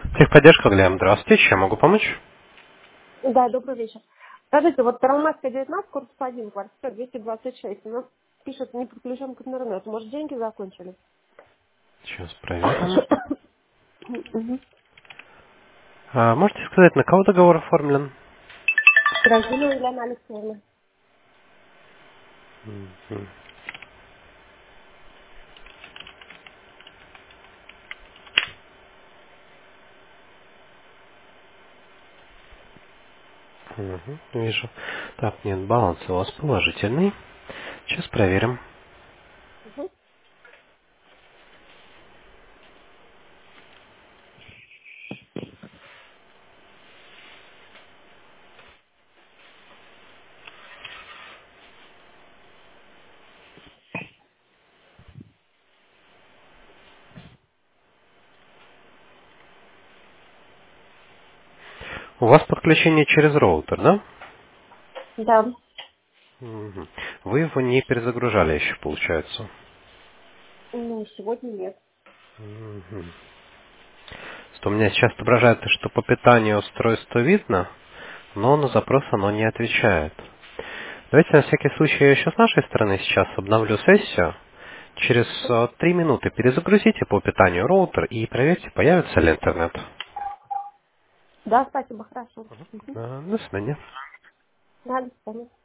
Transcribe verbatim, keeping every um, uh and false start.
Техподдержка, Глеб. Здравствуйте. Чем могу помочь? Да, добрый вечер. Скажите, вот Таралматская девятнадцать, корпус один, квартира двести двадцать шесть. Ну, пишет, не подключен к интернету. Может, деньги закончились? Сейчас проверим. Мгм. А, можете сказать, на кого договор оформлен? Гражданина Елена Алексеевна. Мгм. Мгм, вижу. Так, нет, баланс у вас положительный. Сейчас проверим. Мгм. У вас подключение через роутер, да? Да. Мгм. Вы его не перезагружали еще, получается. Ну, сегодня нет. Мгм. Что у меня сейчас отображается, что по питанию устройство видно, но на запрос оно не отвечает. Давайте на всякий случай я еще с нашей стороны сейчас обновлю сессию. Через э, три минуты перезагрузите по питанию роутер и проверьте, появится ли интернет. Да, спасибо, хорошо. Мгм. Э, До свидания. Да, до свидания.